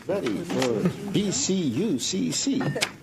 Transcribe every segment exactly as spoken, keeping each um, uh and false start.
Ready for B C U C C.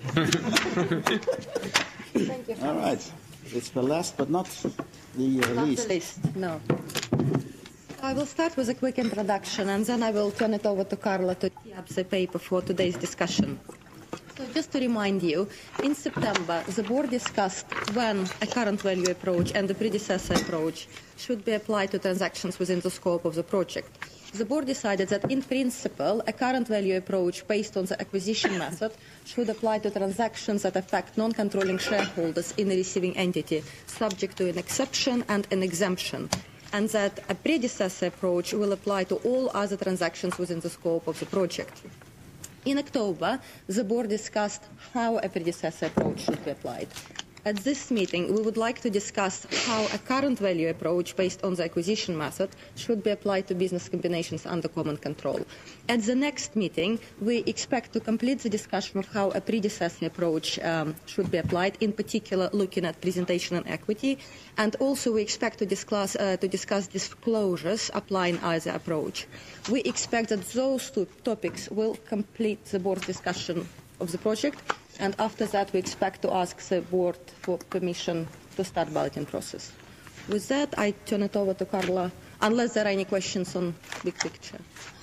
Thank you. All right. It's the last but not the uh, Not least. the least, no. I will start with a quick introduction, and then I will turn it over to Carla to tee up the paper for today's discussion. So just to remind you, in September, the board discussed when a current value approach and the predecessor approach should be applied to transactions within the scope of the project. The board decided that, in principle, a current value approach based on the acquisition method should apply to transactions that affect non-controlling shareholders in the receiving entity, subject to an exception and an exemption, and that a predecessor approach will apply to all other transactions within the scope of the project. In October, the board discussed how a predecessor approach should be applied. At this meeting, we would like to discuss how a current value approach based on the acquisition method should be applied to business combinations under common control. At the next meeting, we expect to complete the discussion of how a predecessor approach um, should be applied, in particular looking at presentation and equity, and also we expect to discuss, uh, to discuss disclosures applying either approach. We expect that those two topics will complete the board's discussion of the project, and after that we expect to ask the board for permission to start balloting process. With that, I turn it over to Carla, unless there are any questions on big picture.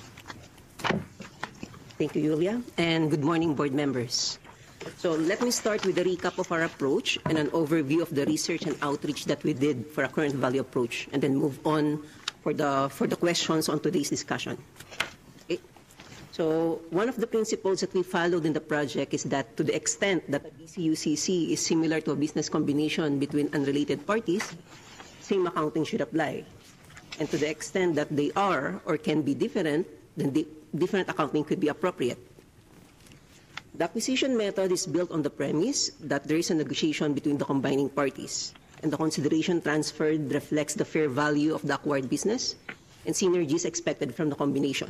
Thank you, Julia, and good morning, board members. So let me start with a recap of our approach and an overview of the research and outreach that we did for our current value approach, and then move on for the, for the questions on today's discussion. Okay. So one of the principles that we followed in the project is that to the extent that a B C U C C is similar to a business combination between unrelated parties, same accounting should apply. And to the extent that they are or can be different, then the different accounting could be appropriate. The acquisition method is built on the premise that there is a negotiation between the combining parties, and the consideration transferred reflects the fair value of the acquired business and synergies expected from the combination.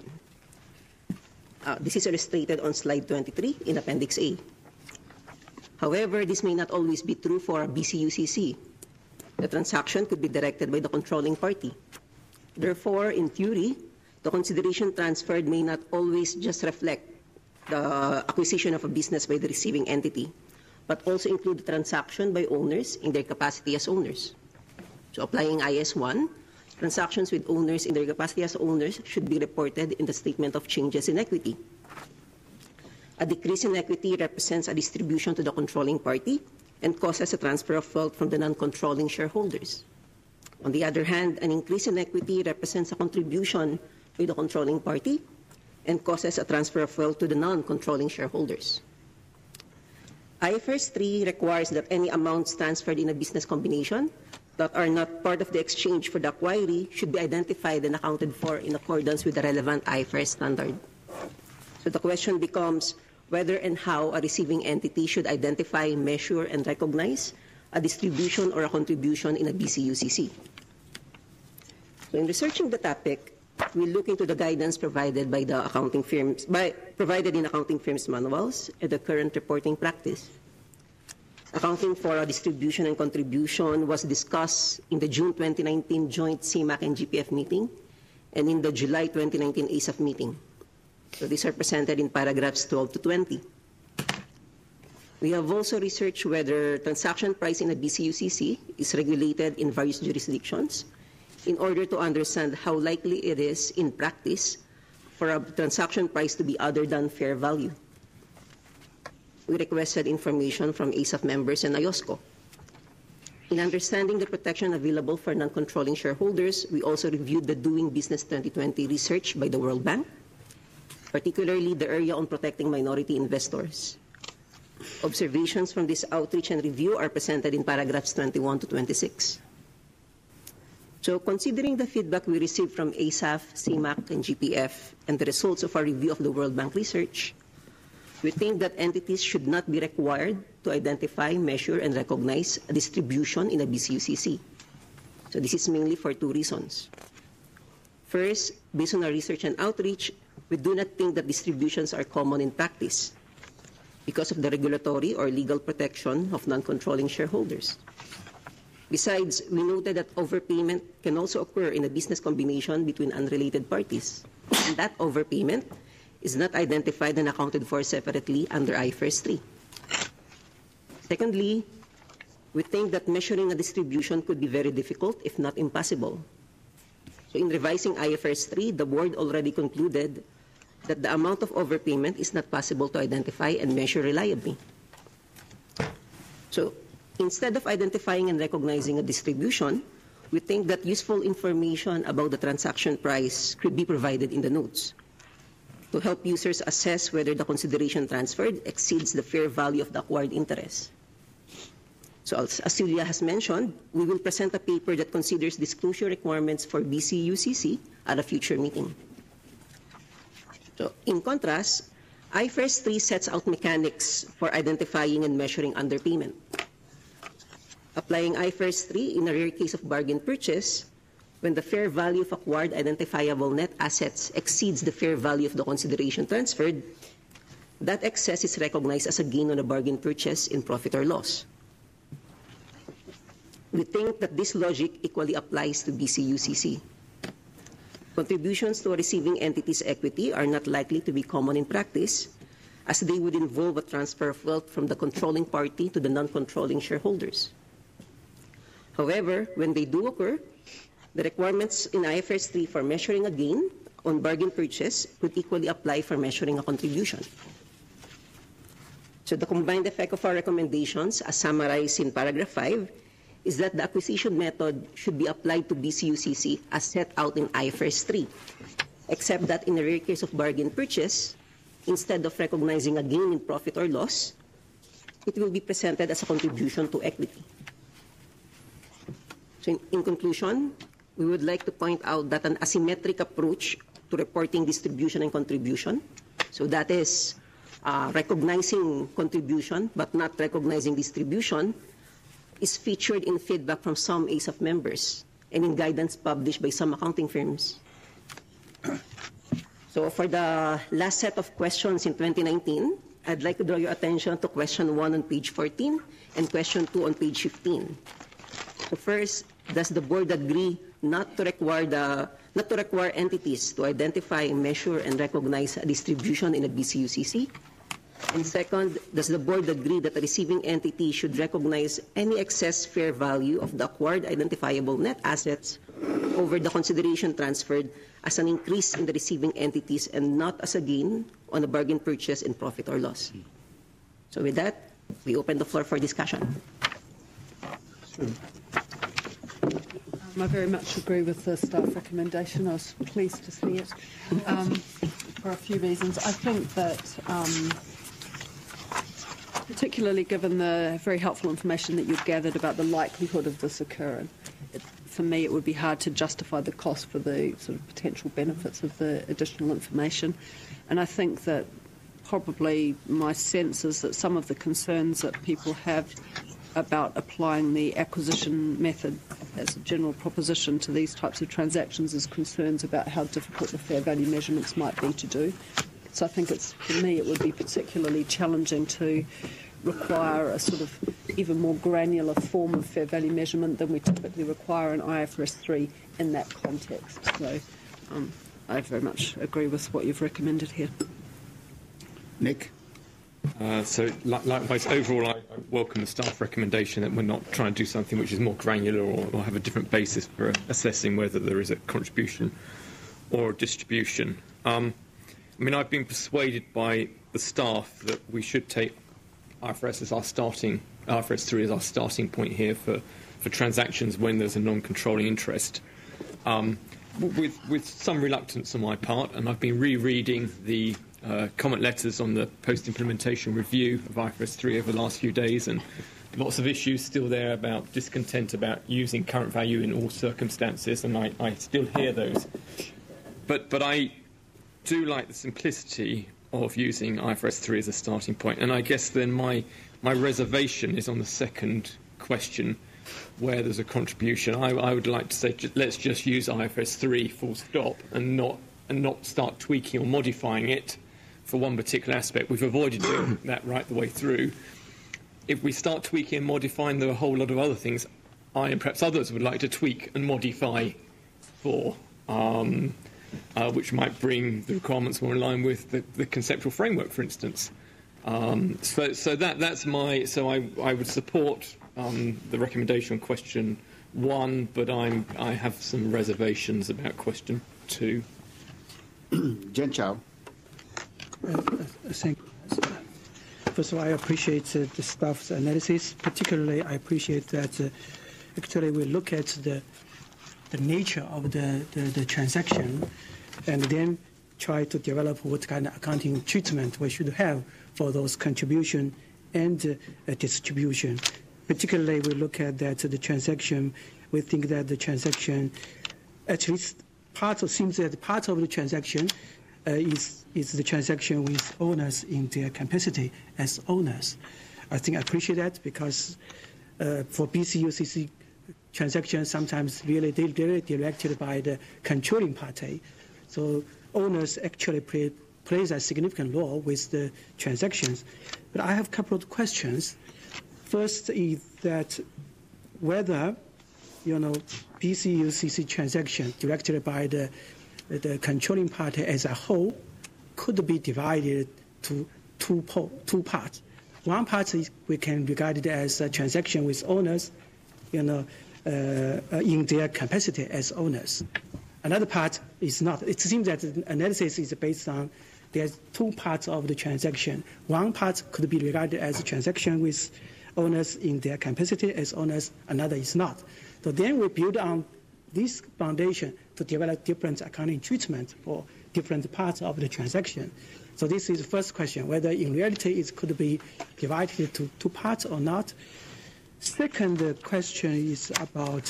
Uh, this is illustrated on slide twenty-three in Appendix A. However, this may not always be true for a B C U C C. The transaction could be directed by the controlling party. Therefore, in theory, the consideration transferred may not always just reflect the acquisition of a business by the receiving entity, but also include the transaction by owners in their capacity as owners. So applying I S one, transactions with owners in their capacity as owners should be reported in the statement of changes in equity. A decrease in equity represents a distribution to the controlling party and causes a transfer of wealth from the non-controlling shareholders. On the other hand, an increase in equity represents a contribution by the controlling party and causes a transfer of wealth to the non-controlling shareholders. I F R S three requires that any amounts transferred in a business combination that are not part of the exchange for the acquiree should be identified and accounted for in accordance with the relevant I F R S standard. So the question becomes whether and how a receiving entity should identify, measure, and recognize a distribution or a contribution in a B C U C C. So in researching the topic, we look into the guidance provided by the accounting firms, by, provided in accounting firms' manuals and the current reporting practice. Accounting for a distribution and contribution was discussed in the June twenty nineteen joint C M A C and G P F meeting and in the July twenty nineteen A S A F meeting. So these are presented in paragraphs twelve to twenty. We have also researched whether transaction price in a B C U C C is regulated in various jurisdictions in order to understand how likely it is in practice for a transaction price to be other than fair value. We requested information from A S A F members and I O S C O. In understanding the protection available for non-controlling shareholders, we also reviewed the Doing Business twenty twenty research by the World Bank, particularly the area on protecting minority investors. Observations from this outreach and review are presented in paragraphs twenty-one to twenty-six. So considering the feedback we received from A S A F, C M A C, and G P F, and the results of our review of the World Bank research, we think that entities should not be required to identify, measure, and recognize a distribution in a B C U C C. So this is mainly for two reasons. First, based on our research and outreach, we do not think that distributions are common in practice because of the regulatory or legal protection of non-controlling shareholders. Besides, we noted that overpayment can also occur in a business combination between unrelated parties, and that overpayment is not identified and accounted for separately under I F R S three. Secondly, we think that measuring a distribution could be very difficult, if not impossible. So in revising I F R S three, the board already concluded that the amount of overpayment is not possible to identify and measure reliably. So instead of identifying and recognizing a distribution, we think that useful information about the transaction price could be provided in the notes to help users assess whether the consideration transferred exceeds the fair value of the acquired interest. So as, as Julia has mentioned, we will present a paper that considers disclosure requirements for B C U C C at a future meeting. So in contrast, I F R S three sets out mechanics for identifying and measuring underpayment. Applying I F R S three in a rare case of bargain purchase, when the fair value of acquired identifiable net assets exceeds the fair value of the consideration transferred, that excess is recognized as a gain on a bargain purchase in profit or loss. We think that this logic equally applies to B C U C C. Contributions to a receiving entity's equity are not likely to be common in practice, as they would involve a transfer of wealth from the controlling party to the non-controlling shareholders. However, when they do occur, the requirements in I F R S three for measuring a gain on bargain purchase could equally apply for measuring a contribution. So the combined effect of our recommendations, as summarized in paragraph five, is that the acquisition method should be applied to B C U C C as set out in I F R S three, except that in a rare case of bargain purchase, instead of recognizing a gain in profit or loss, it will be presented as a contribution to equity. So in, in conclusion, we would like to point out that an asymmetric approach to reporting distribution and contribution, so that is uh, recognizing contribution but not recognizing distribution, is featured in feedback from some A S A F members and in guidance published by some accounting firms. So for the last set of questions in twenty nineteen, I'd like to draw your attention to question one on page fourteen and question two on page fifteen. So first, does the board agree not to require the not to require entities to identify, measure, and recognize a distribution in a B C U C C? And second, does the board agree that the receiving entity should recognize any excess fair value of the acquired identifiable net assets over the consideration transferred as an increase in the receiving entities and not as a gain on a bargain purchase in profit or loss? So with that, we open the floor for discussion. Sure. I very much agree with the staff recommendation. I was pleased to see it um, for a few reasons. I think that, um, particularly given the very helpful information that you've gathered about the likelihood of this occurring, it, for me it would be hard to justify the cost for the sort of potential benefits of the additional information. And I think that probably my sense is that some of the concerns that people have about applying the acquisition method as a general proposition to these types of transactions is concerns about how difficult the fair value measurements might be to do. So I think it's, for me, it would be particularly challenging to require a sort of even more granular form of fair value measurement than we typically require in I F R S three in that context. So um, I very much agree with what you've recommended here. Nick? Uh, so li likewise, overall, I, I welcome the staff recommendation that we're not trying to do something which is more granular or, or have a different basis for assessing whether there is a contribution or a distribution. Um, I mean, I've been persuaded by the staff that we should take I F R S as our starting, I F R S three as our starting point here for, for transactions when there's a non-controlling interest. Um, with, with some reluctance on my part, and I've been rereading the Uh, comment letters on the post-implementation review of I F R S three over the last few days, and lots of issues still there about discontent about using current value in all circumstances, and I, I still hear those. But, but I do like the simplicity of using I F R S three as a starting point, and I guess then my, my reservation is on the second question, where there's a contribution. I, I would like to say, just, let's just use I F R S three full stop and not, and not start tweaking or modifying it for one particular aspect. We've avoided doing that right the way through. If we start tweaking and modifying, there are a whole lot of other things I and perhaps others would like to tweak and modify for. Um, uh, which might bring the requirements more in line with the, the conceptual framework, for instance. Um, so, so that that's my. So I I would support um, the recommendation on question one, but I'm I have some reservations about question two. Jen Chow. Uh, thank you. First of all, I appreciate uh, the staff's analysis. Particularly, I appreciate that uh, actually we look at the the nature of the, the, the transaction and then try to develop what kind of accounting treatment we should have for those contribution and uh, distribution. Particularly, we look at that uh, the transaction, we think that the transaction, at least part of, seems that part of the transaction uh, is, is the transaction with owners in their capacity as owners. I think I appreciate that because uh, for B C U C C transactions, sometimes really they're directed by the controlling party. So owners actually play, plays a significant role with the transactions. But I have a couple of questions. First is that whether, you know, B C U C C transaction directed by the, the controlling party as a whole could be divided to two, po two parts. One part is we can regard it as a transaction with owners, you know, uh, in their capacity as owners. Another part is not. It seems that the analysis is based on there's two parts of the transaction. One part could be regarded as a transaction with owners in their capacity as owners, another is not. So then we build on this foundation to develop different accounting treatment for different parts of the transaction. So this is the first question, whether in reality it could be divided into two parts or not. Second question is about,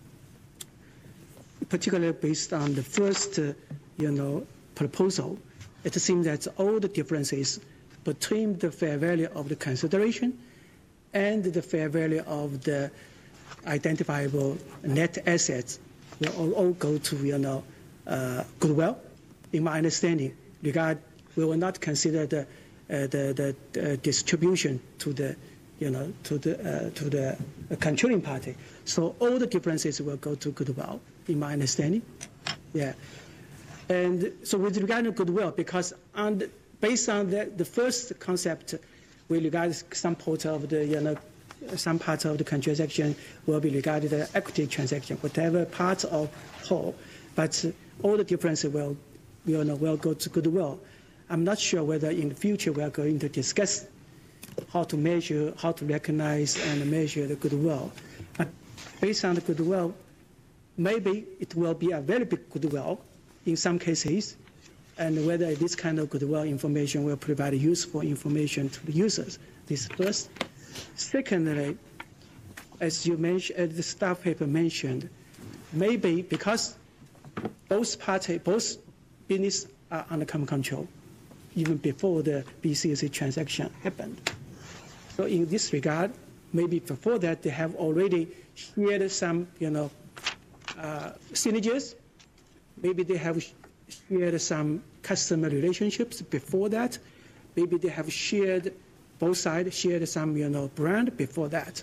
particularly based on the first, uh, you know, proposal, it seems that all the differences between the fair value of the consideration and the fair value of the identifiable net assets will all, all go to, you know, uh, goodwill. In my understanding, regard we will not consider the uh, the, the uh, distribution to the, you know, to the uh, to the controlling party. So all the differences will go to goodwill. In my understanding, yeah. And so with regard to goodwill, because on the, based on the, the first concept, we regard some part of the, you know, some part of the transaction will be regarded as equity transaction, whatever part of whole, but all the differences will, you know, will go to goodwill. I'm not sure whether in the future we are going to discuss how to measure, how to recognize and measure the goodwill. But based on the goodwill, maybe it will be a very big goodwill in some cases, and whether this kind of goodwill information will provide useful information to the users. This first. Secondly, as you mentioned, as the staff paper mentioned, maybe because both parties, both business are under common control, even before the B C U C transaction happened. So in this regard, maybe before that they have already shared some, you know, uh, synergies. Maybe they have shared some customer relationships before that. Maybe they have shared, both sides shared some, you know, brand before that.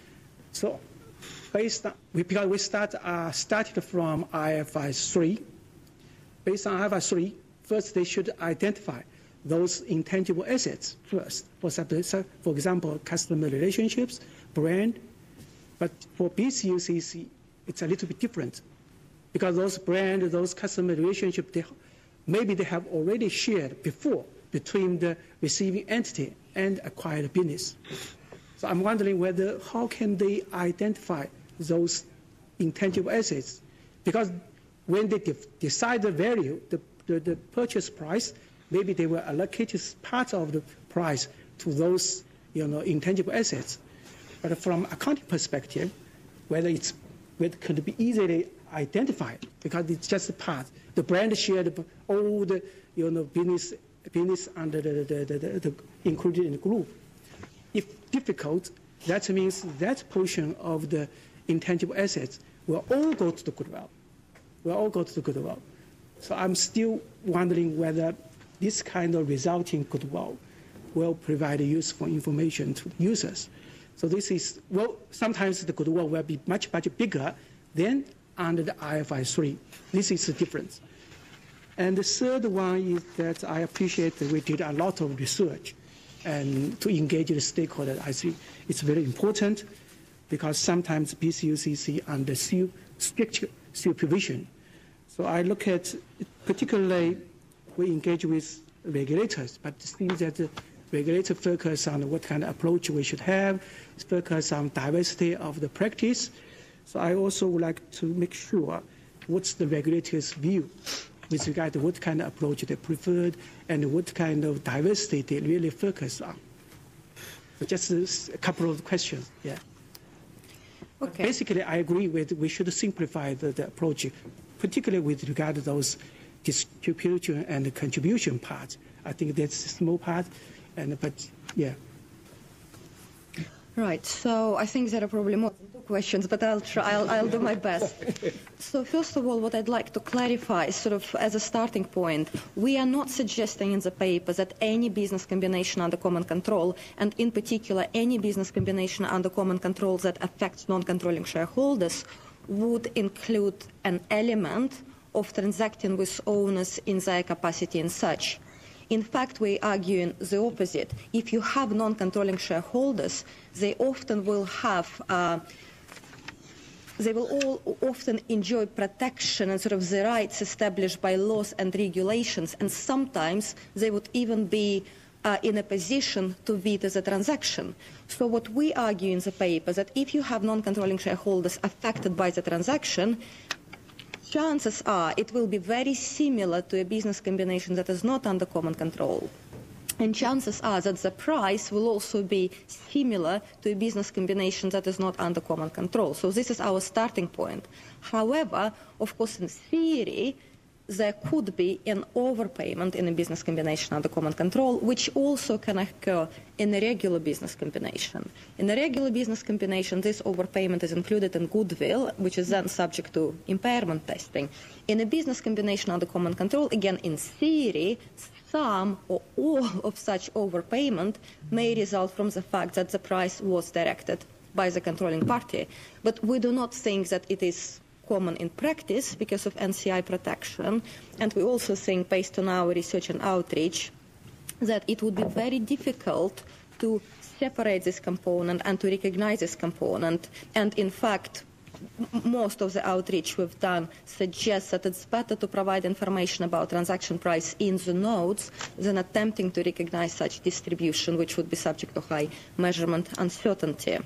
So based on, because we start, uh, started from I F R S three, based on I F R S three, first they should identify those intangible assets first. For, for example, customer relationships, brand. But for B C U C C, it's a little bit different, because those brand, those customer relationships, they, maybe they have already shared before between the receiving entity and acquired business. So I'm wondering whether, how can they identify those intangible assets? Because when they de decide the value, the, the, the purchase price, maybe they will allocate part of the price to those, you know, intangible assets. But from accounting perspective, whether it's it could be easily identified because it's just a part. The brand shared all the, you know, business business under the, the, the, the, the included in the group. If difficult, that means that portion of the intangible assets will all go to the goodwill. Will all go to the goodwill. So I'm still wondering whether this kind of resulting goodwill will provide useful information to the users. So this is, well, sometimes the goodwill will be much, much bigger than under the I F R S three. This is the difference. And the third one is that I appreciate that we did a lot of research and to engage the stakeholders. I think it's very important because sometimes B C U C C under strict supervision. So I look at, particularly, we engage with regulators, but it seems that the regulator focus on what kind of approach we should have, focus on diversity of the practice. So I also would like to make sure what's the regulator's view with regard to what kind of approach they preferred and what kind of diversity they really focus on. So just a couple of questions, yeah. Okay. Basically, I agree with we should simplify the, the approach, particularly with regard to those distribution and contribution parts. I think that's a small part, and but yeah. Right. So I think there are probably more than two questions, but I'll try. I'll, I'll do my best. So first of all, what I'd like to clarify, sort of as a starting point, we are not suggesting in the paper that any business combination under common control, and in particular any business combination under common control that affects non-controlling shareholders, would include an element of transacting with owners in their capacity and such. In fact, we're arguing the opposite. If you have non-controlling shareholders, they often will have, uh, they will all often enjoy protection and sort of the rights established by laws and regulations, and sometimes they would even be uh, in a position to veto the transaction. So what we argue in the paper is that if you have non-controlling shareholders affected by the transaction, chances are it will be very similar to a business combination that is not under common control. And chances are that the price will also be similar to a business combination that is not under common control. So this is our starting point. However, of course, in theory, there could be an overpayment in a business combination under common control, which also can occur in a regular business combination. In a regular business combination, this overpayment is included in goodwill, which is then subject to impairment testing. In a business combination under common control, again, in theory, some or all of such overpayment may result from the fact that the price was directed by the controlling party. But we do not think that it is common in practice because of N C I protection, and we also think, based on our research and outreach, that it would be very difficult to separate this component and to recognize this component. And in fact, most of the outreach we've done suggests that it's better to provide information about transaction price in the notes than attempting to recognize such distribution, which would be subject to high measurement uncertainty.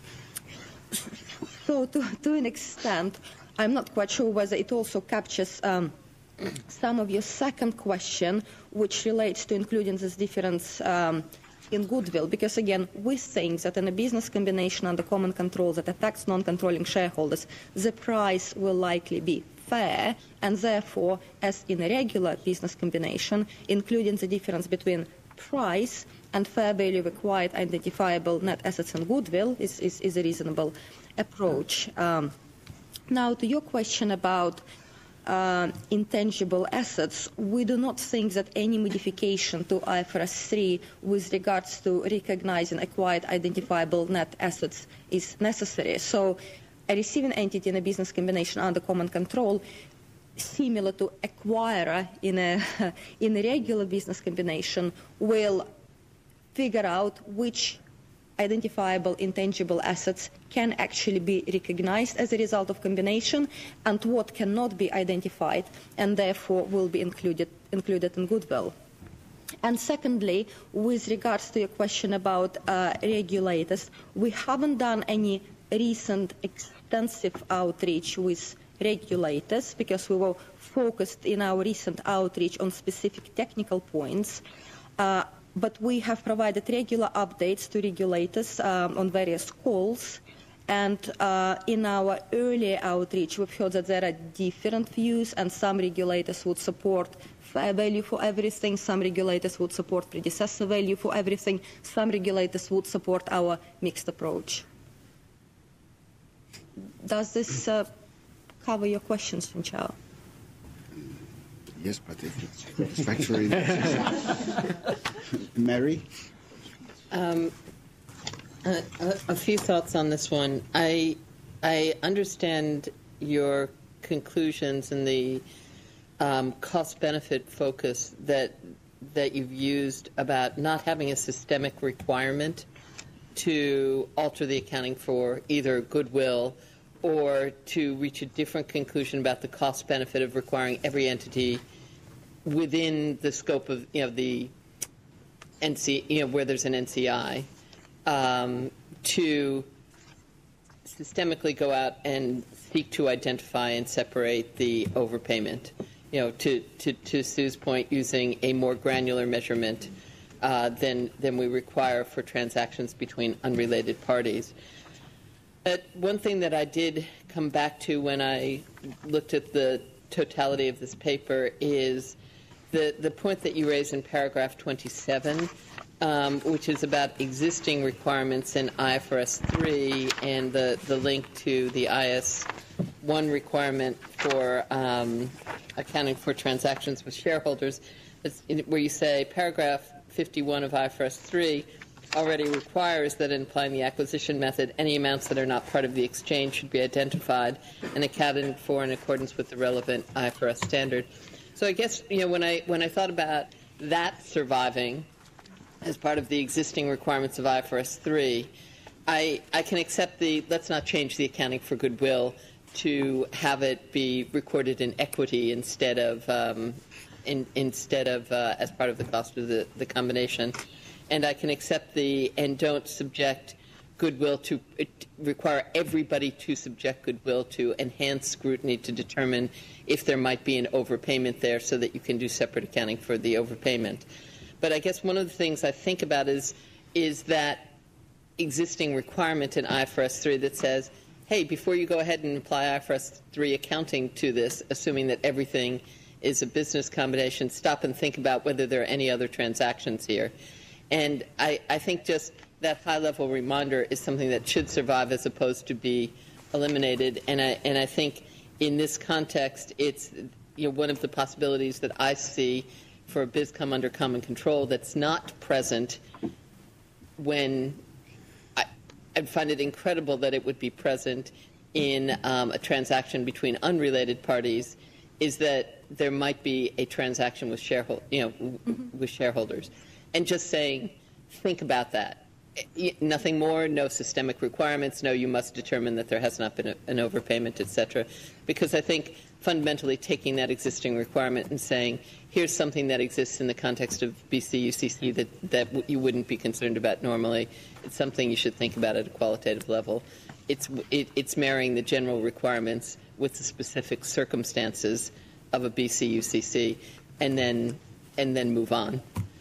So to, to an extent, I'm not quite sure whether it also captures um, some of your second question, which relates to including this difference um, in goodwill, because again, we think that in a business combination under common control that affects non-controlling shareholders, the price will likely be fair, and therefore, as in a regular business combination, including the difference between price and fair value of acquired identifiable net assets and goodwill is, is, is a reasonable approach. Um, Now, to your question about uh, intangible assets, we do not think that any modification to I F R S three with regards to recognizing acquired identifiable net assets is necessary. So a receiving entity in a business combination under common control, similar to acquirer in a, in a regular business combination, will figure out which identifiable intangible assets can actually be recognized as a result of combination and what cannot be identified and therefore will be included, included in goodwill. And secondly, with regards to your question about uh, regulators, we haven't done any recent extensive outreach with regulators because we were focused in our recent outreach on specific technical points. Uh, But we have provided regular updates to regulators um, on various calls. And uh, in our earlier outreach, we've heard that there are different views, and some regulators would support fair value for everything, some regulators would support predecessor value for everything, some regulators would support our mixed approach. Does this uh, cover your questions, Chao? Yes, but if it's satisfactory. Mary? Um, a, a few thoughts on this one. I, I understand your conclusions and the um, cost-benefit focus that that you've used about not having a systemic requirement to alter the accounting for either goodwill or to reach a different conclusion about the cost-benefit of requiring every entity within the scope of, you know, the N C, you know, where there's an N C I, um, to systemically go out and seek to identify and separate the overpayment. You know, to, to, to Sue's point, using a more granular measurement uh, than than we require for transactions between unrelated parties. But one thing that I did come back to when I looked at the totality of this paper is the the point that you raise in paragraph twenty-seven, um, which is about existing requirements in I F R S three and the, the link to the I S one requirement for um, accounting for transactions with shareholders, where you say paragraph fifty-one of I F R S three already requires that in applying the acquisition method, any amounts that are not part of the exchange should be identified and accounted for in accordance with the relevant I F R S standard. So I guess, you know, when I when I thought about that surviving as part of the existing requirements of I F R S three, I I can accept the let's not change the accounting for goodwill to have it be recorded in equity instead of um, in, instead of uh, as part of the cost of the, the combination. And I can accept the and don't subject goodwill to require everybody to subject goodwill to enhanced scrutiny to determine if there might be an overpayment there so that you can do separate accounting for the overpayment. But I guess one of the things I think about is is that existing requirement in I F R S three that says, hey, before you go ahead and apply I F R S three accounting to this, assuming that everything is a business combination, stop and think about whether there are any other transactions here. And I, I think just that high-level reminder is something that should survive as opposed to be eliminated. And I, and I think in this context, it's, you know, one of the possibilities that I see for a BizCom under common control that's not present when I, I find it incredible that it would be present in um, a transaction between unrelated parties is that there might be a transaction with sharehold, you know, mm-hmm. with shareholders. And just saying, think about that. Nothing more, no systemic requirements, no, you must determine that there has not been a, an overpayment, et cetera. Because I think fundamentally taking that existing requirement and saying, here's something that exists in the context of B C U C C that, that you wouldn't be concerned about normally, it's something you should think about at a qualitative level. It's, it, it's marrying the general requirements with the specific circumstances of a B C U C C and then, and then move on.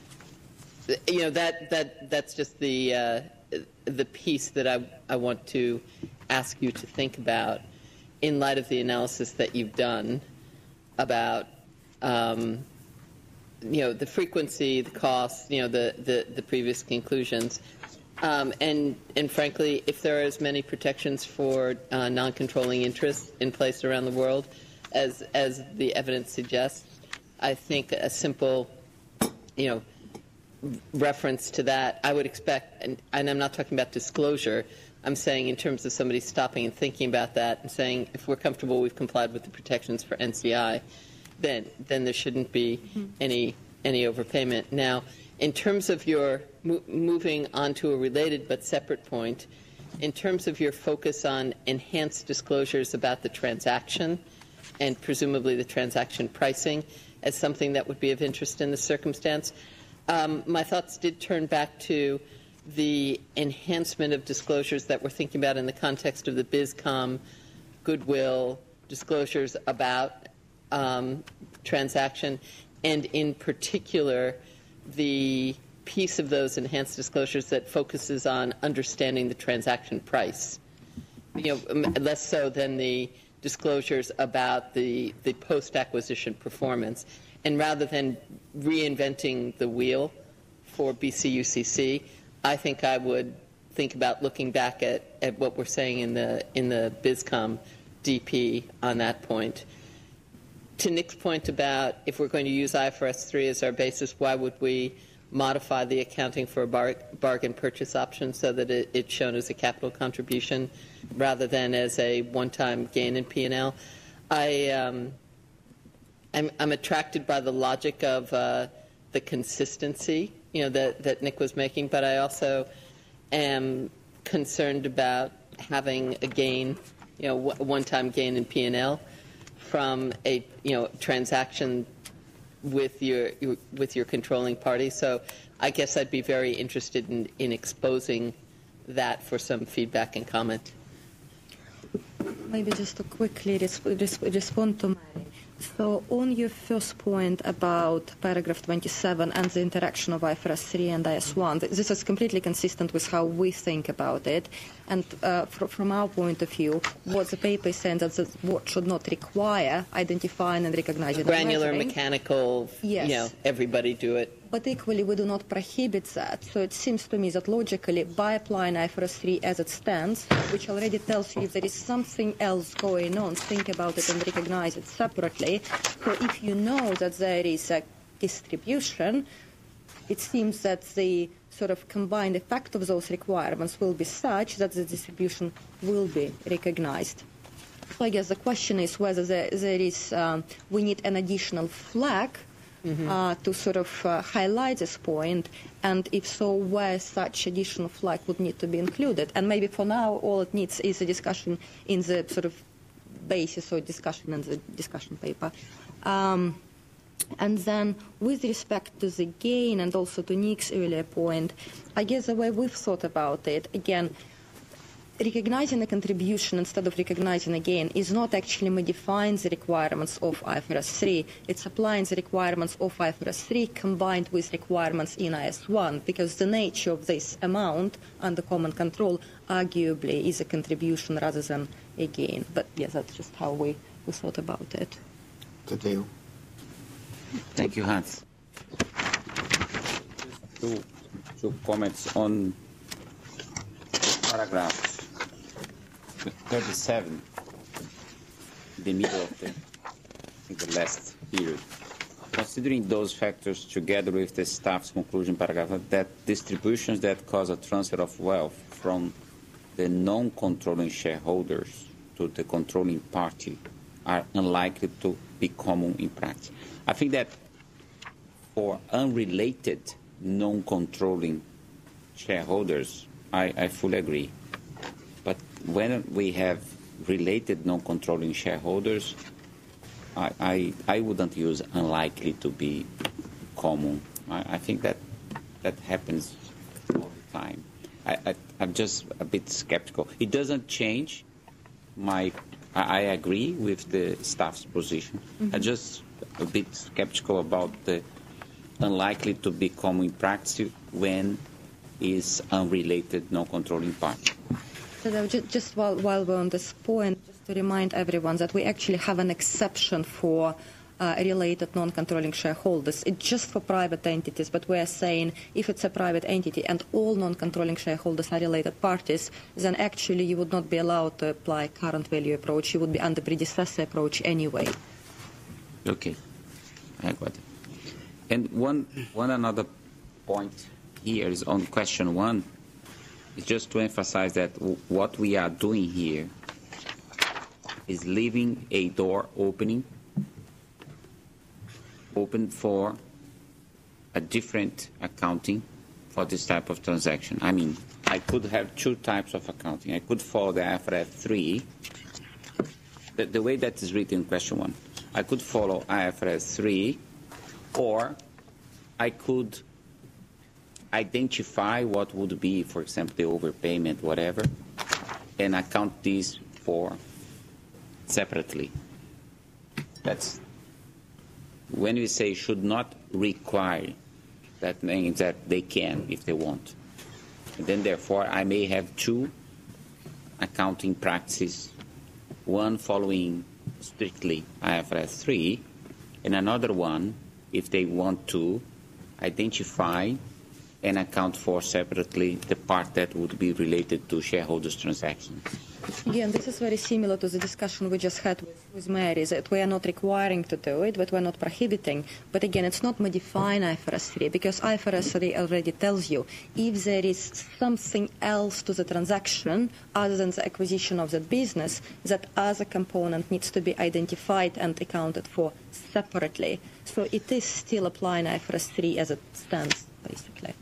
You know, that, that that's just the uh, the piece that I, I want to ask you to think about in light of the analysis that you've done about, um, you know, the frequency, the costs, you know, the, the, the previous conclusions. Um, and, and frankly, if there are as many protections for uh, non-controlling interests in place around the world as, as the evidence suggests, I think a simple, you know, reference to that, I would expect, and, and I'm not talking about disclosure, I'm saying in terms of somebody stopping and thinking about that and saying, if we're comfortable we've complied with the protections for N C I, then then there shouldn't be mm-hmm. any any overpayment. Now, in terms of your mo- moving on to a related but separate point, in terms of your focus on enhanced disclosures about the transaction and presumably the transaction pricing as something that would be of interest in the circumstance, Um, my thoughts did turn back to the enhancement of disclosures that we're thinking about in the context of the BizCom goodwill disclosures about um, transaction, and in particular the piece of those enhanced disclosures that focuses on understanding the transaction price, you know, less so than the disclosures about the, the post-acquisition performance. And rather than reinventing the wheel for B C U C C, I think I would think about looking back at, at what we're saying in the in the BizCom D P on that point. To Nick's point about if we're going to use I F R S three as our basis, why would we modify the accounting for a bar, bargain purchase option so that it, it's shown as a capital contribution rather than as a one-time gain in P and L? I... Um, I'm, I'm attracted by the logic of uh, the consistency, you know, that, that Nick was making, but I also am concerned about having a gain, you know, one-time gain in P and L from a, you know, transaction with your, your with your controlling party. So I guess I'd be very interested in, in exposing that for some feedback and comment. Maybe just to quickly resp- resp- respond to Mary. So on your first point about paragraph twenty-seven and the interaction of I F R S three and I S one, this is completely consistent with how we think about it. And uh, fr- from our point of view, what the paper is saying that the what should not require identifying and recognizing. Granular, and mechanical, yes. You know, everybody do it. But equally, we do not prohibit that. So it seems to me that logically, by applying I F R S three as it stands, which already tells you if there is something else going on, think about it and recognize it separately. So if you know that there is a distribution, it seems that the sort of combined effect of those requirements will be such that the distribution will be recognized. So I guess the question is whether there, there is, um, we need an additional flag Mm-hmm. Uh, to sort of uh, highlight this point, and if so, where such additional flag would need to be included. And maybe for now, all it needs is a discussion in the sort of basis or discussion in the discussion paper. Um, and then with respect to the gain and also to Nick's earlier point, I guess the way we've thought about it, again, recognizing a contribution instead of recognizing a gain is not actually modifying the requirements of I F R S three. It's applying the requirements of I F R S three combined with requirements in I S one, because the nature of this amount under common control arguably is a contribution rather than a gain. But yes, that's just how we, we thought about it. Tadeu. Thank you, Hans. Two, two comments on paragraph thirty-seven, the middle of the, I think the last period. Considering those factors together with the staff's conclusion paragraph, that distributions that cause a transfer of wealth from the non-controlling shareholders to the controlling party are unlikely to be common in practice. I think that for unrelated non-controlling shareholders, I, I fully agree. But when we have related non-controlling shareholders, I, I, I wouldn't use unlikely to be common. I, I think that that happens all the time. I, I, I'm just a bit skeptical. It doesn't change my... I, I agree with the staff's position. Mm-hmm. I'm just a bit skeptical about the unlikely to be common in practice when is unrelated non-controlling party. So just, just while, while we're on this point, just to remind everyone that we actually have an exception for uh, related non-controlling shareholders. It's just for private entities, but we're saying if it's a private entity and all non-controlling shareholders are related parties, then actually you would not be allowed to apply current value approach. You would be under predecessor approach anyway. Okay, I got it. And one, one another point here is on question one. It's just to emphasize that w what we are doing here is leaving a door opening, open for a different accounting for this type of transaction. I mean, I could have two types of accounting. I could follow the I F R S three, the, the way that is written in question one. I could follow I F R S three, or I could identify what would be, for example, the overpayment, whatever, and account these for separately. That's when we say should not require, that means that they can if they want. And then therefore I may have two accounting practices, one following strictly I F R S three, and another one if they want to identify and account for separately the part that would be related to shareholders' transactions. Again, this is very similar to the discussion we just had with, with Mary, that we are not requiring to do it, but we're not prohibiting. But again, it's not modifying I F R S three, because I F R S three already tells you if there is something else to the transaction other than the acquisition of that business, that other component needs to be identified and accounted for separately. So it is still applying I F R S three as it stands, basically.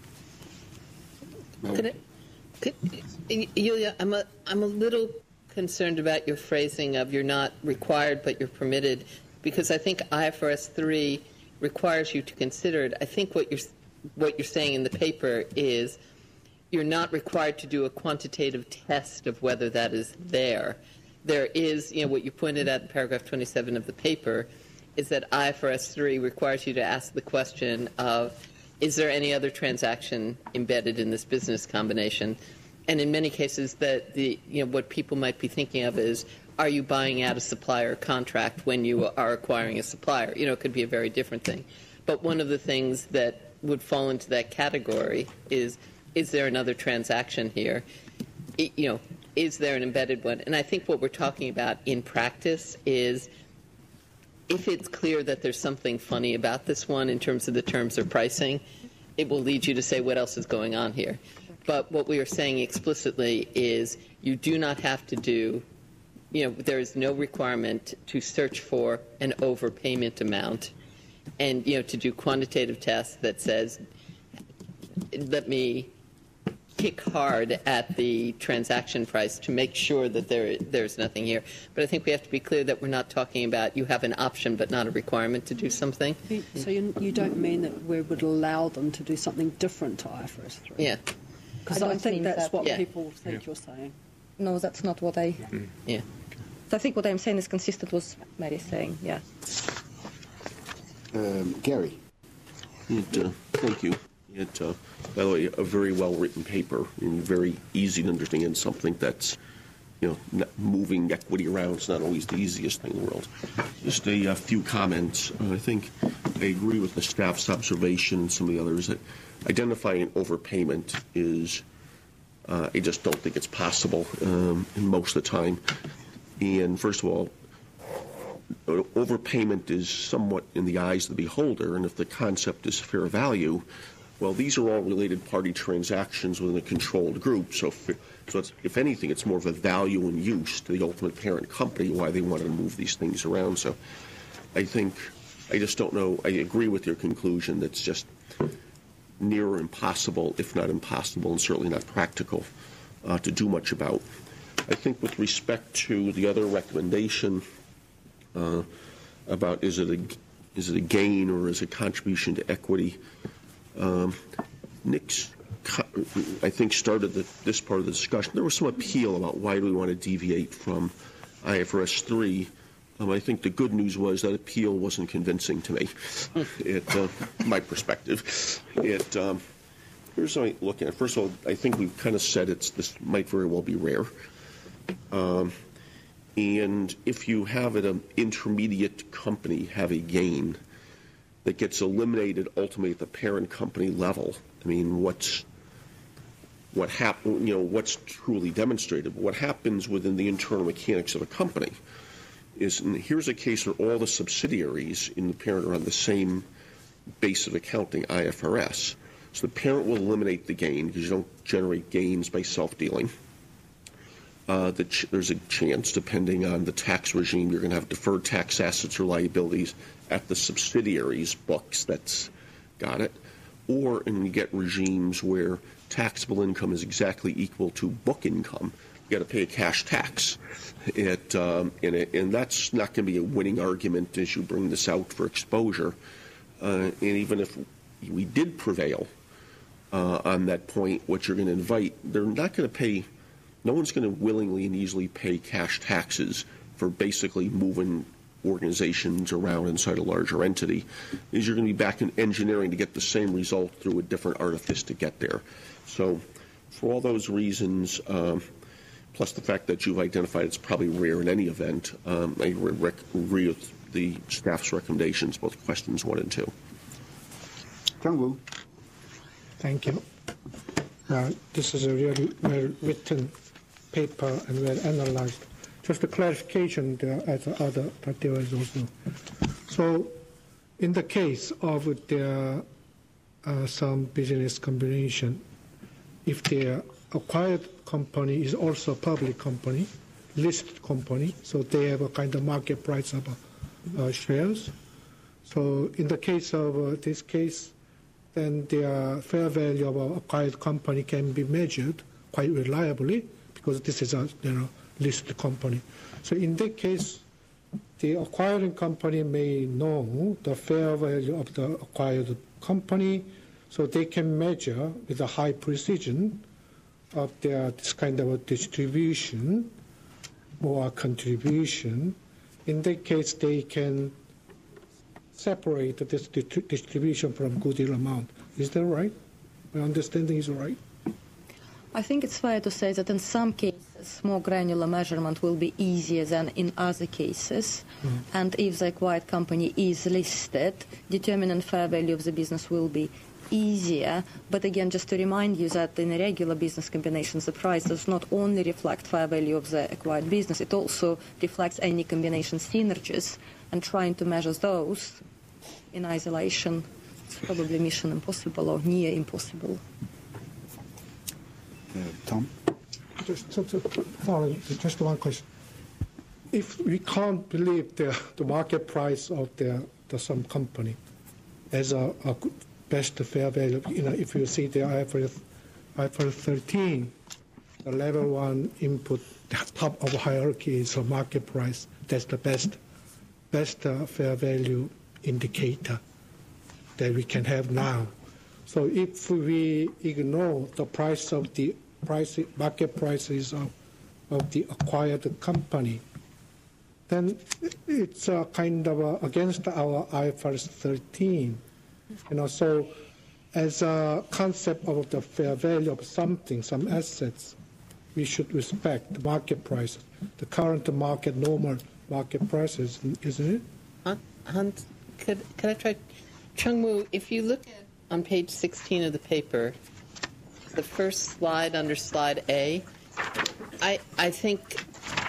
Could it, could, Yulia, I'm a, I'm a little concerned about your phrasing of you're not required but you're permitted, because I think I F R S three requires you to consider it. I think what you're, what you're saying in the paper is you're not required to do a quantitative test of whether that is there. There is, you know, what you pointed out in paragraph twenty-seven of the paper is that I F R S three requires you to ask the question of, is there any other transaction embedded in this business combination? And in many cases, that the you know what people might be thinking of is, are you buying out a supplier contract when you are acquiring a supplier? You know, it could be a very different thing. But one of the things that would fall into that category is, is there another transaction here? It, you know, is there an embedded one? And I think what we're talking about in practice is, if it's clear that there's something funny about this one in terms of the terms or pricing, it will lead you to say what else is going on here. But what we are saying explicitly is you do not have to do, you know, there is no requirement to search for an overpayment amount and, you know, to do quantitative tests that says, let me kick hard at the transaction price to make sure that there there's nothing here. But I think we have to be clear that we're not talking about you have an option but not a requirement to do something. So you, you don't mean that we would allow them to do something different to I F R S three? Yeah. Because I I, don't think mean that's that. what Yeah. people think Yeah. you're saying. No, that's not what I... Yeah. So I think what I'm saying is consistent with what Mary's saying, yeah. Um, Gary. It, uh, thank you. It, uh, by the way, a very well-written paper and very easy to understand. Something that's, you know, not moving equity around is not always the easiest thing in the world. Just a, a few comments. Uh, I think I agree with the staff's observation and some of the others that identifying overpayment is, uh, I just don't think it's possible um, most of the time. And first of all, overpayment is somewhat in the eyes of the beholder, and if the concept is fair value, well, these are all related party transactions within a controlled group. So, if, so it's, if anything, it's more of a value and use to the ultimate parent company why they want to move these things around. So, I think I just don't know. I agree with your conclusion that's just near impossible, if not impossible, and certainly not practical uh, to do much about. I think with respect to the other recommendation uh, about is it a is it a gain or is it a contribution to equity. Um, Nick's, I think, started the, this part of the discussion. There was some appeal about why do we want to deviate from I F R S three. Um, I think the good news was that appeal wasn't convincing to me. It, uh, my perspective. It, um, here's how I look at it. First of all, I think we've kind of said it's this might very well be rare. Um, and if you have an intermediate company have a gain that gets eliminated ultimately at the parent company level, I mean, what's what happen, you know, what's truly demonstrated? What happens within the internal mechanics of a company is, and here's a case where all the subsidiaries in the parent are on the same base of accounting, I F R S. So the parent will eliminate the gain because you don't generate gains by self-dealing. Uh, the ch- there's a chance, depending on the tax regime, you're going to have deferred tax assets or liabilities at the subsidiaries' books. That's got it. Or, and you get regimes where taxable income is exactly equal to book income. You got to pay a cash tax. It, um, and, it, and that's not going to be a winning argument as you bring this out for exposure. Uh, and even if we did prevail uh, on that point, what you're going to invite, they're not going to pay. No one's going to willingly and easily pay cash taxes for basically moving organizations around inside a larger entity. Is you're going to be back in engineering to get the same result through a different artifice to get there. So for all those reasons, um, plus the fact that you've identified it's probably rare in any event, um, I rec- agree with the staff's recommendations, both questions one and two. Jung-Woo. Thank you. Uh, this is a really well written paper and well analyzed. Just a clarification there as other, but there is also. So in the case of the, uh, some business combination, if the acquired company is also a public company, listed company, so they have a kind of market price of uh, shares. So in the case of uh, this case, then the fair value of an acquired company can be measured quite reliably because this is a you know, listed company. So in that case, the acquiring company may know the fair value of the acquired company, so they can measure with a high precision of their this kind of a distribution or contribution. In that case, they can separate this distribution from goodwill amount. Is that right? My understanding is right? I think it's fair to say that in some cases, more granular measurement will be easier than in other cases. Mm. And if the acquired company is listed, determining fair value of the business will be easier. But again, just to remind you that in a regular business combination, the price does not only reflect fair value of the acquired business, it also reflects any combination synergies. And trying to measure those in isolation is probably mission impossible or near impossible. Uh, Tom? Just, just, just one question. If we can't believe the, the market price of the, the some company as a, a best fair value, you know, if you see the I F R S, I F R S thirteen, the level one input, the top of hierarchy is a market price. That's the best, best uh, fair value indicator that we can have now. So if we ignore the price of the price, market prices of, of the acquired company, then it's uh, kind of uh, against our I F R S thirteen. You know, so as a concept of the fair value of something, some assets, we should respect the market prices, the current market, normal market prices, isn't it? Hunt, Hunt could, could I try? Chung-Woo, if you look at on page sixteen of the paper, the first slide under slide A, I, I think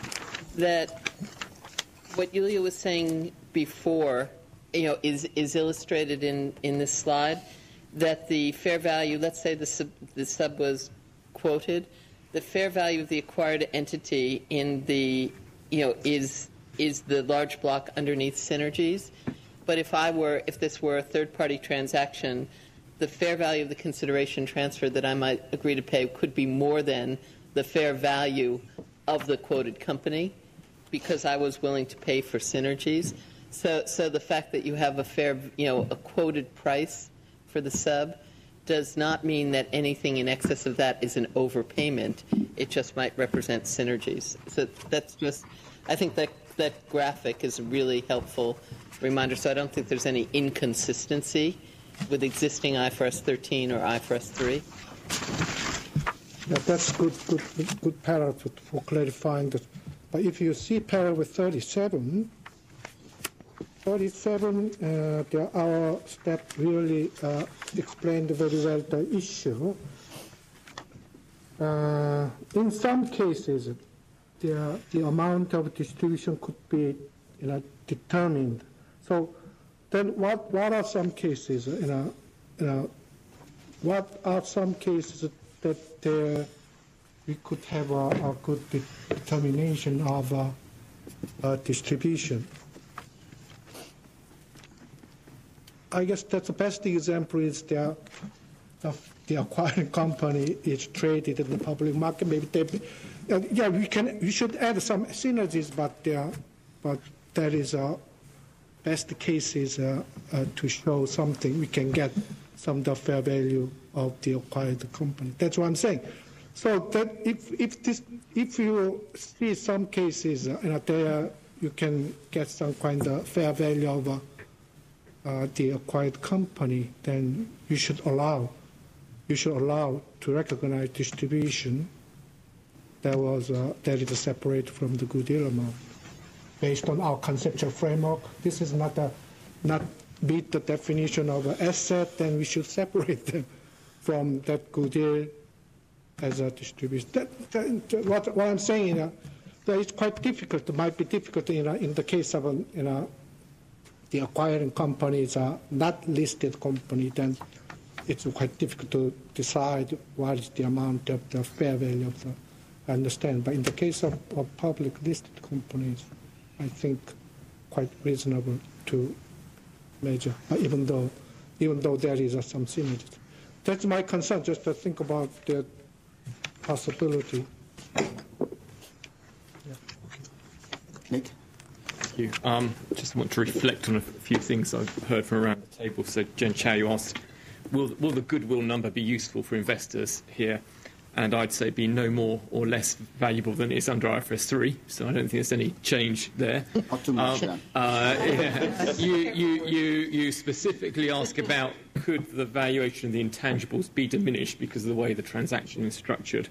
that what Yulia was saying before, you know, is, is illustrated in, in this slide, that the fair value, let's say the sub, the sub was quoted, the fair value of the acquired entity in the, you know, is is the large block underneath synergies. But if I were, if this were a third-party transaction, the fair value of the consideration transfer that I might agree to pay could be more than the fair value of the quoted company, because I was willing to pay for synergies. So, so the fact that you have a fair, you know, a quoted price for the sub does not mean that anything in excess of that is an overpayment. It just might represent synergies. So that's just, I think that that graphic is a really helpful reminder. So I don't think there's any inconsistency with existing I F R S thirteen or I F R S three. Yeah, that's good, good, good paragraph for clarifying that. But if you see paragraph thirty-seven, thirty-seven, uh, there our step really uh, explained very well the issue. Uh, in some cases, the the amount of distribution could be, you know, determined. So then, what what are some cases? You know, you know, what are some cases that uh, we could have a, a good determination of uh, uh, distribution? I guess that's the best example is the, the, the acquiring company is traded in the public market. Maybe they, uh, yeah, we can we should add some synergies, but uh, but that is a uh, best cases uh, uh, to show something we can get some of the fair value of the acquired company. That's what I'm saying. So that if if this if you see some cases, uh, you know, there you can get some kind of fair value of uh, uh, the acquired company, then you should allow you should allow to recognize distribution that was uh, that is separate from the goodwill amount. Based on our conceptual framework, this is not a not meet the definition of an asset, then we should separate them from that goodwill as a distribution. That, that, what, what I'm saying, uh, that it's quite difficult. It might be difficult in, a, in the case of a, you know, the acquiring companies are not listed company, then it's quite difficult to decide what is the amount of the fair value of the, I understand. But in the case of, of public listed companies, I think quite reasonable to measure, uh, even though, even though there is uh, some synergy. That's my concern, just to think about the possibility. Nick? Thank you. Um, just want to reflect on a few things I've heard from around the table. So, Jen Chow, you asked, will, will the goodwill number be useful for investors here? And I'd say be no more or less valuable than it is under I F R S three. So I don't think there's any change there. Not too much, um, then. Uh, yeah. you, you, you, you specifically ask about could the valuation of the intangibles be diminished because of the way the transaction is structured.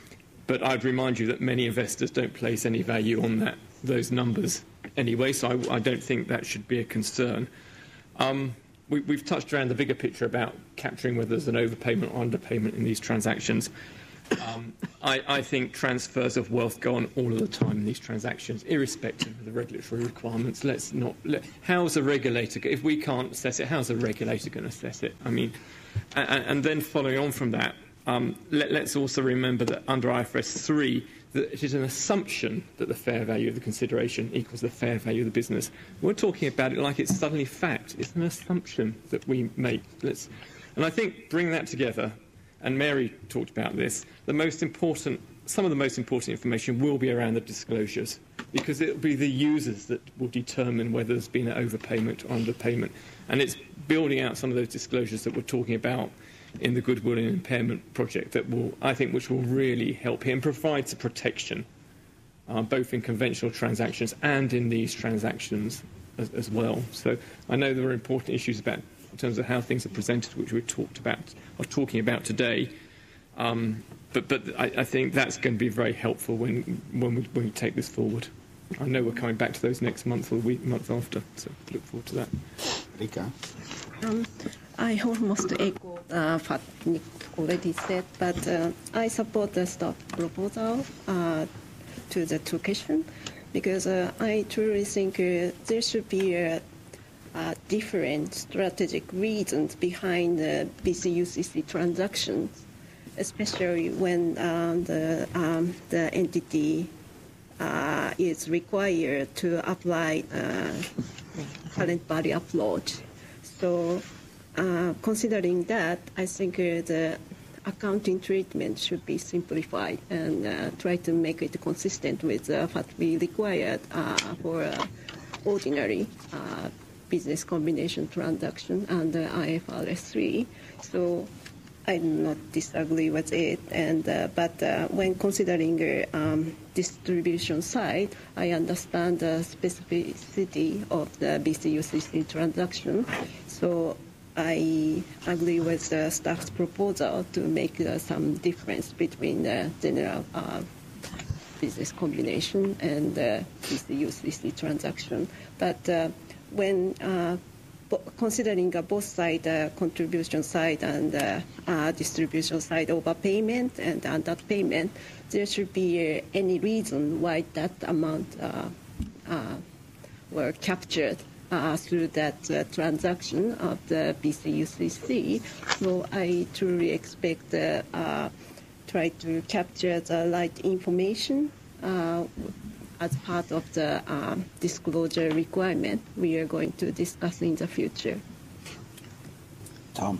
But I'd remind you that many investors don't place any value on that, those numbers anyway, so I, I don't think that should be a concern. Um, we, we've touched around the bigger picture about capturing whether there's an overpayment or underpayment in these transactions. Um, I, I think transfers of wealth go on all of the time in these transactions, irrespective of the regulatory requirements. Let's not. Let, how's a regulator? If we can't assess it, how's a regulator going to assess it? I mean, and, and then following on from that, um, let, let's also remember that under I F R S three, that it is an assumption that the fair value of the consideration equals the fair value of the business. We're talking about it like it's suddenly fact. It's an assumption that we make. Let's, and I think bringing that together. And Mary talked about this, the most important, some of the most important information will be around the disclosures, because it will be the users that will determine whether there's been an overpayment or underpayment. And it's building out some of those disclosures that we're talking about in the Goodwill and Impairment project that will, I think, which will really help him provide the protection, uh, both in conventional transactions and in these transactions as, as well. So I know there are important issues about in terms of how things are presented, which we talked about, or talking about today. Um, but but I, I think that's going to be very helpful when when we, when we take this forward. I know we're coming back to those next month or the week, month after, so look forward to that. Rika? Um, I almost echo uh, what Nick already said, but uh, I support the staff proposal uh, to the two questions, because uh, I truly think uh, there should be a Uh, different strategic reasons behind the B C U C C transactions, especially when um, the um, the entity uh, is required to apply uh, current value approach. So, uh, considering that, I think uh, the accounting treatment should be simplified and uh, try to make it consistent with uh, what we required uh, for uh, ordinary Uh, business combination transaction under I F R S three. So I do not disagree with it. And uh, but uh, when considering uh, um, distribution side, I understand the specificity of the B C U C C transaction. So I agree with the staff's proposal to make uh, some difference between the general uh, business combination and the B C U C C transaction. But uh, when uh, considering uh, both side, uh, contribution side and uh, uh, distribution side, overpayment and underpayment, there should be uh, any reason why that amount uh, uh, were captured uh, through that uh, transaction of the B C U C C. So I truly expect uh, uh, try to capture the right information uh, as part of the um, disclosure requirement we are going to discuss in the future. Tom?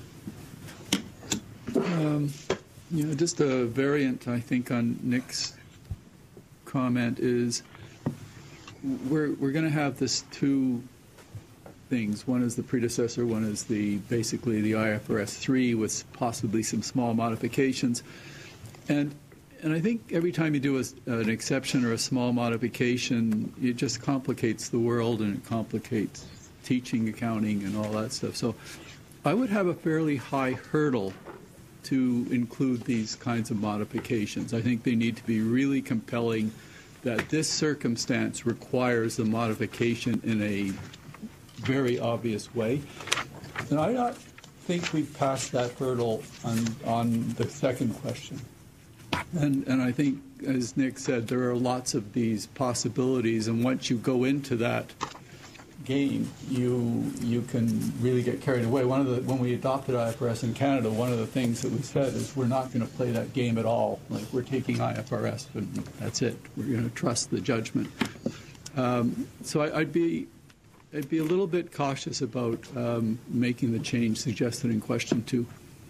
Um, you know, just a variant, I think, on Nick's comment is we're, we're going to have this two things. One is the predecessor, one is the basically the I F R S three with possibly some small modifications. And And I think every time you do a, an exception or a small modification, it just complicates the world and it complicates teaching, accounting, and all that stuff. So I would have a fairly high hurdle to include these kinds of modifications. I think they need to be really compelling that this circumstance requires the modification in a very obvious way. And I don't think we've passed that hurdle on, on the second question. And, and I think, as Nick said, there are lots of these possibilities, and once you go into that game, you you can really get carried away. One of the when we adopted I F R S in Canada, one of the things that we said is we're not going to play that game at all. Like, we're taking I F R S, and that's it. We're going to trust the judgment. Um, so I, I'd be I'd be a little bit cautious about um, making the change suggested in question two.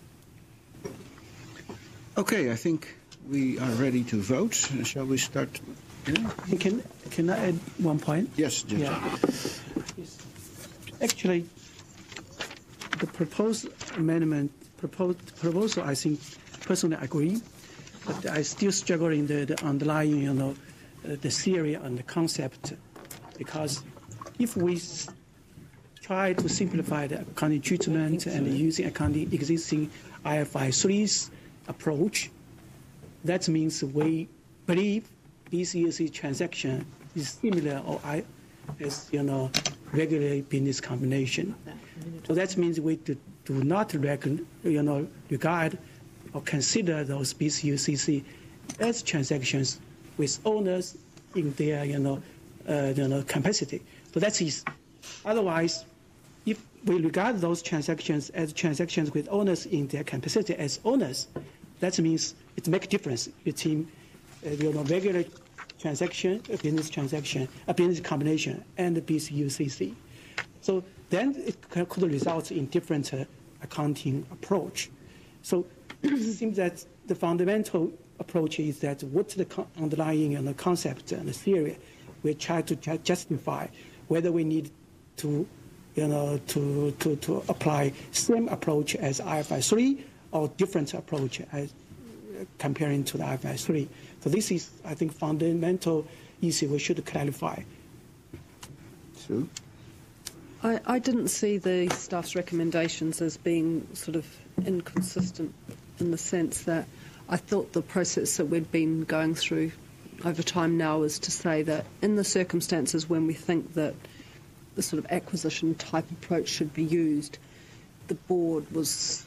Okay, I think we are ready to vote. Shall we start? Yeah. Can, can I add one point? Yes, Judge. Yeah. Actually, the proposed amendment, proposed proposal, I think, personally agree, but I still struggle in the, the underlying, you know, uh, the theory and the concept, because if we s- try to simplify the accounting treatment and using accounting existing I F R S three's approach, that means we believe B C U C transaction is similar or I, as you know, regular business combination. So that means we do, do not recon, you know, regard or consider those B C U C C as transactions with owners in their, you know, uh, you know, capacity. So that is, otherwise, if we regard those transactions as transactions with owners in their capacity as owners, that means it makes a difference between, uh, you know, regular transaction, a business transaction, a business combination, and the B C U C C. So then it could result in different uh, accounting approach. So it seems that the fundamental approach is that what's the co- underlying and the concept and the theory, we try to ju- justify whether we need to, you know, to, to, to apply same approach as I F R S three or different approach as uh, comparing to the I F R S three. So this is, I think, fundamental issue we should clarify. Sue? I, I didn't see the staff's recommendations as being sort of inconsistent in the sense that I thought the process that we'd been going through over time now is to say that in the circumstances when we think that the sort of acquisition type approach should be used, the board was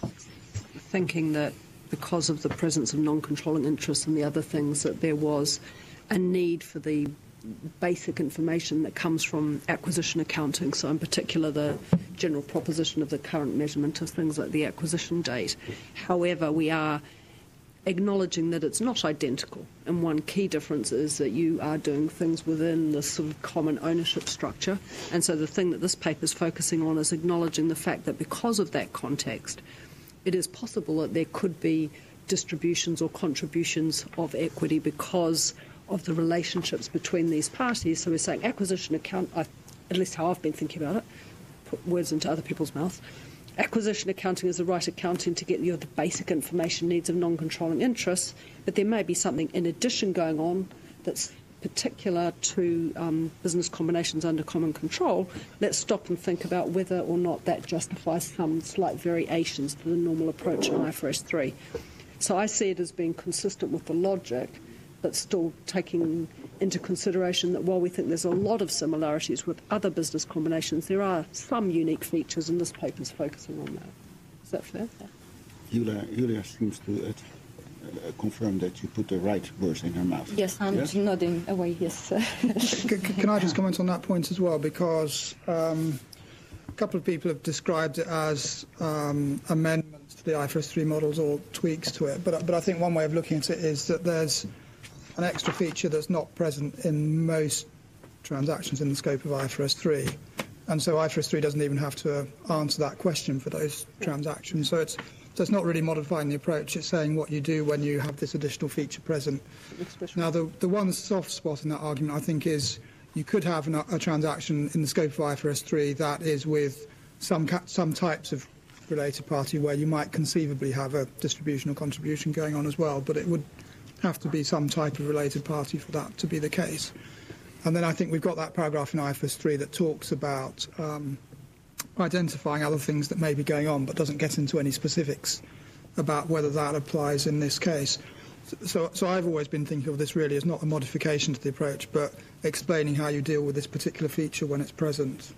thinking that because of the presence of non-controlling interests and the other things, that there was a need for the basic information that comes from acquisition accounting. So in particular, the general proposition of the current measurement of things like the acquisition date. However, we are acknowledging that it's not identical. And one key difference is that you are doing things within this sort of common ownership structure. And so the thing that this paper is focusing on is acknowledging the fact that because of that context, it is possible that there could be distributions or contributions of equity because of the relationships between these parties. So we're saying acquisition account, I, at least how I've been thinking about it, put words into other people's mouths. Acquisition accounting is the right accounting to get you the basic information needs of non-controlling interests, but there may be something in addition going on that's particular to um, business combinations under common control. Let's stop and think about whether or not that justifies some slight variations to the normal approach in I F R S three. So I see it as being consistent with the logic, but still taking into consideration that while we think there's a lot of similarities with other business combinations, there are some unique features, and this paper is focusing on that. Is that fair? Julia, Julia seems to uh, uh, confirm that you put the right words in her mouth. Yes, I'm Yes? nodding away, yes. C- c- Can I just comment on that point as well? Because um, a couple of people have described it as um, amendments to the I F R S three models or tweaks to it. But, but I think one way of looking at it is that there's an extra feature that's not present in most transactions in the scope of I F R S three. And so I F R S three doesn't even have to answer that question for those transactions. So it's, so it's not really modifying the approach. It's saying what you do when you have this additional feature present. Now, the, the one soft spot in that argument, I think, is you could have an, a transaction in the scope of I F R S three that is with some, ca- some types of related party where you might conceivably have a distribution or contribution going on as well, but it would have to be some type of related party for that to be the case. And then I think we've got that paragraph in I F R S three that talks about um, identifying other things that may be going on, but doesn't get into any specifics about whether that applies in this case. So, so I've always been thinking of this really as not a modification to the approach, but explaining how you deal with this particular feature when it's present.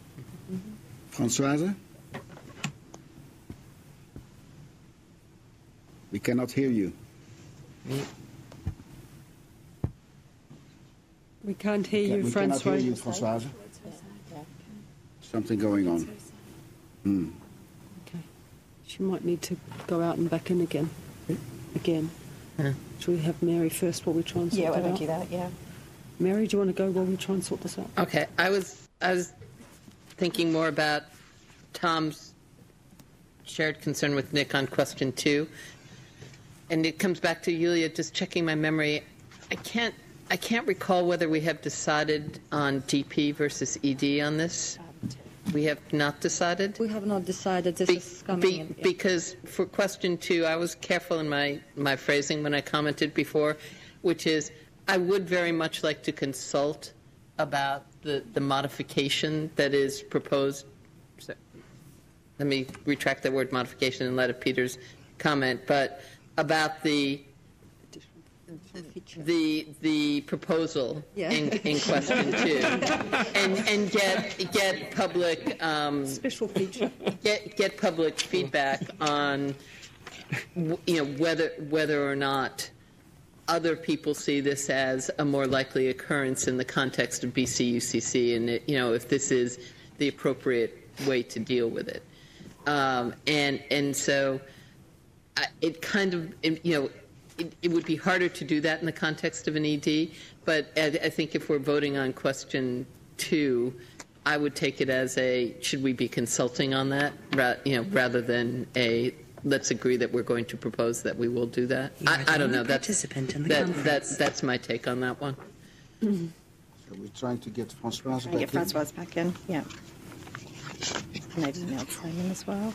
Françoise? We cannot hear you. We can't hear Can- you, we cannot Francois. hear you, Françoise. Something going on. Hmm. Okay. She might need to go out and back in again. Again. Huh. Shall we have Mary first while we try and sort Yeah, that why don't out? we do that? Yeah. Mary, do you want to go while we try and sort this out? Okay, I was I was thinking more about Tom's shared concern with Nick on question two, and it comes back to Yulia. Just checking my memory, I can't I can't recall whether we have decided on D P versus E D on this. We have not decided. We have not decided. This Be- is coming be- in. Yeah. Because for question two, I was careful in my, my phrasing when I commented before, which is I would very much like to consult about the, the modification that is proposed. So, let me retract that word modification in light of Peter's comment, but about the the the proposal Yeah. in, in question two, and and get get public um, Special feature. get get public feedback on w- you know whether whether or not other people see this as a more likely occurrence in the context of B C U C C, and it, you know if this is the appropriate way to deal with it, um, and and so I, it kind of it, you know. It, it would be harder to do that in the context of an E D, but I, I think if we're voting on question two, I would take it as a should we be consulting on that, ra- you know, rather than a let's agree that we're going to propose that we will do that. You are I, the I don't only know. That's participant in the that, conference. that's that's my take on that one. So we're trying to get Françoise Trying to back get in. Francoise back in. Yeah. And I've emailed Simon as well.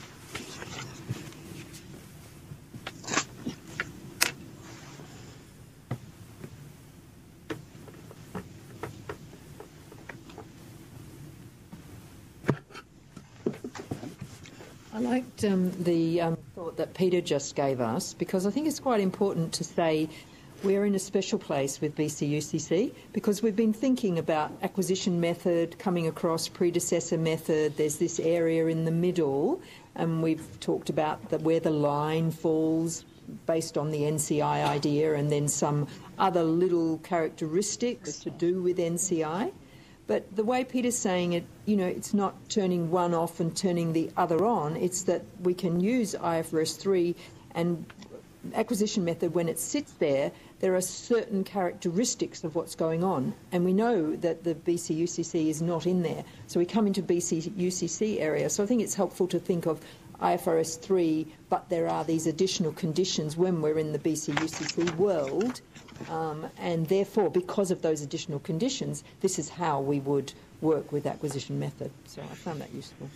I liked um, the um, thought that Peter just gave us, because I think it's quite important to say we're in a special place with B C U C C because we've been thinking about acquisition method, coming across predecessor method. There's this area in the middle, and we've talked about the, where the line falls based on the N C I idea, and then some other little characteristics to do with N C I. But the way Peter's saying it, you know, it's not turning one off and turning the other on. It's that we can use I F R S three and acquisition method when it sits there. There are certain characteristics of what's going on, and we know that the B C U C C is not in there. So we come into B C U C C area. So I think it's helpful to think of I F R S three, but there are these additional conditions when we're in the B C U C C world. Um, and therefore, because of those additional conditions, this is how we would work with acquisition method. So I found that useful.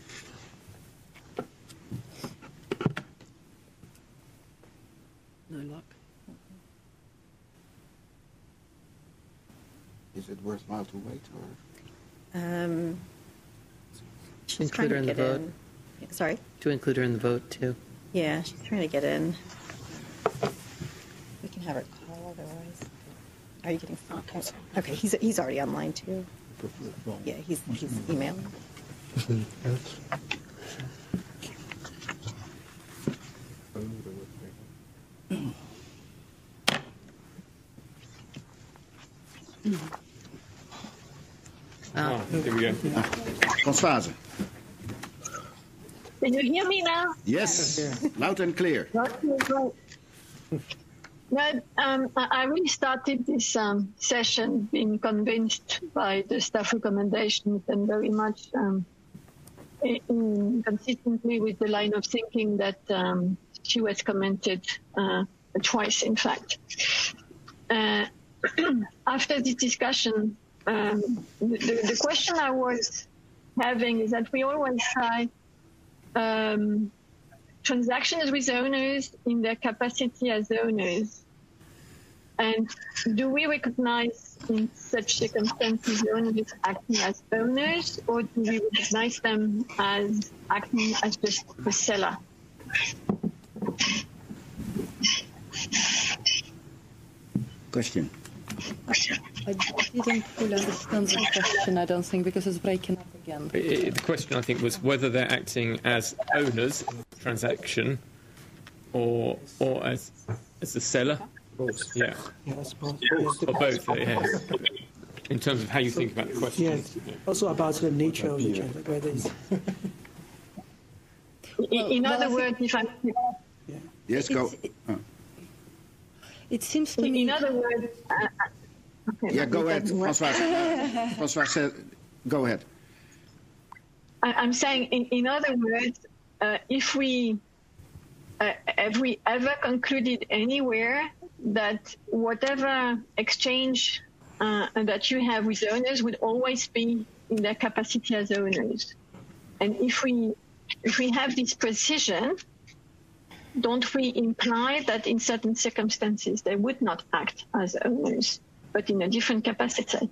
No luck. Is it worthwhile to wait, or Um, she's Include trying her to in the get vote. in. Yeah, sorry? To include her in the vote too. Yeah, she's trying to get in. We can have her call otherwise. Are you getting phone calls? Okay, he's, he's already online too. Yeah, he's, he's emailing. Ah, here we go. Françoise? Can you hear me now? Yes, loud and clear. Okay, great. No, um, I I really started this um, session being convinced by the staff recommendations and very much um, in, in consistently with the line of thinking that um, she was commented uh, twice, in fact. Uh, after this discussion, um, the, the question I was having is that we always try um, transactions with owners in their capacity as owners. And do we recognize in such circumstances owners acting as owners, or do we recognize them as acting as just a seller? Question. I didn't fully understand the question, I don't think, because it's breaking up again. I- I- the question, I think, was whether they're acting as owners in the transaction or or as as a seller. Both. Yeah. Yes, both. Or Yes, the- both, uh, yes. In terms of how you think about the question. Yes, also about the nature of the gender, whether it's In, in well, other I words, if I Yes, go. It's- Uh, It seems to in, me. in other words, uh, uh, okay, yeah, go it ahead, doesn't work. François. François said, go ahead. I- I'm saying, in, in other words, uh, if we uh, have we ever concluded anywhere that whatever exchange uh, that you have with owners would always be in their capacity as owners? And if we if we have this precision, don't we imply that in certain circumstances they would not act as owners, but in a different capacity?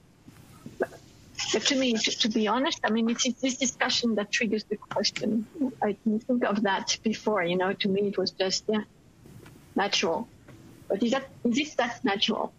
But to me, to, to be honest, I mean, it's, it's this discussion that triggers the question. I didn't think of that before, you know, to me it was just, yeah, natural. But is that, is this that natural?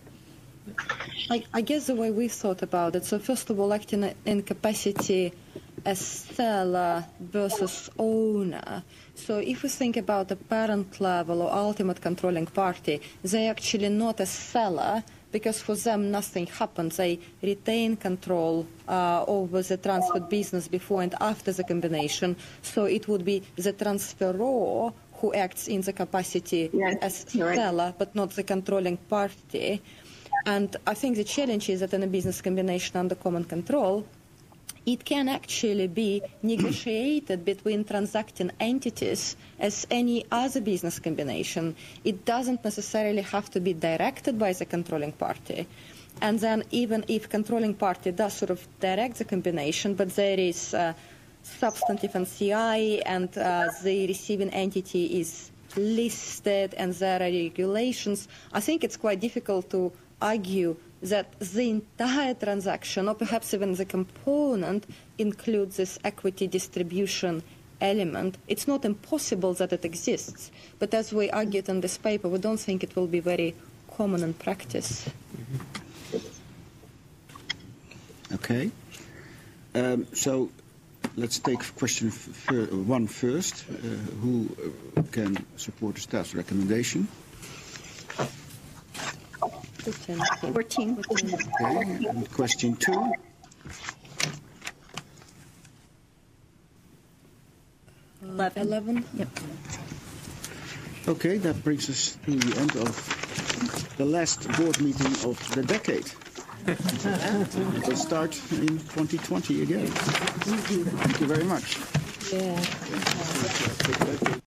I, I guess the way we thought about it, so first of all, acting in capacity as seller versus owner. So if we think about the parent level or ultimate controlling party, they're actually not a seller, because for them nothing happens. They retain control uh, over the transferred business before and after the combination. So it would be the transferor who acts in the capacity yes, as right. seller, but not the controlling party. And I think the challenge is that in a business combination under common control, it can actually be negotiated between transacting entities as any other business combination. It doesn't necessarily have to be directed by the controlling party. And then even if controlling party does sort of direct the combination, but there is uh, substantive N C I and uh, the receiving entity is listed and there are regulations, I think it's quite difficult to argue that the entire transaction, or perhaps even the component, includes this equity distribution element. It's not impossible that it exists, but as we argued in this paper, we don't think it will be very common in practice. Okay. Um, so let's take question f- fir- one first. Uh, who uh, can support the staff's recommendation? fourteen. Okay. And question two. Eleven. Eleven. Yep. Okay, that brings us to the end of the last board meeting of the decade. We'll start in twenty twenty again. Thank you very much. Yeah.